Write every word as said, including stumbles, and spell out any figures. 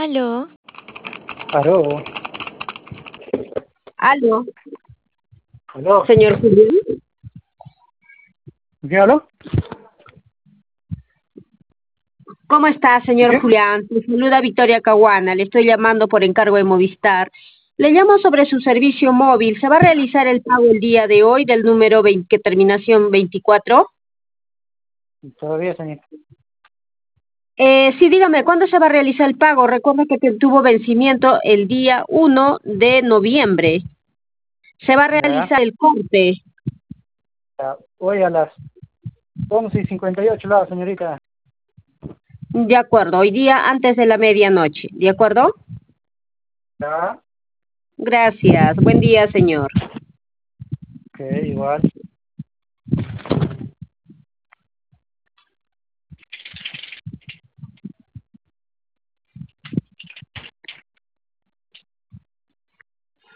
Aló, Aló, aló, aló. señor Julián. ¿Con quién hablo? ¿Cómo está, ¿Sí? señor Julián? Te saluda Victoria Caguana. Le estoy llamando por encargo de Movistar. Le llamo sobre su servicio móvil. ¿Se va a realizar el pago el día de hoy del número veinte, que terminación veinticuatro? Todavía, señor. Eh, sí, dígame, ¿cuándo se va a realizar el pago? Recuerda que te- tuvo vencimiento el día uno de noviembre. Se va a Ya, realizar el corte. ya. Hoy a las once y cincuenta y ocho, la señorita. De acuerdo, hoy día antes de la medianoche. ¿De acuerdo? Ya, Gracias. Buen día, señor. ok, igual.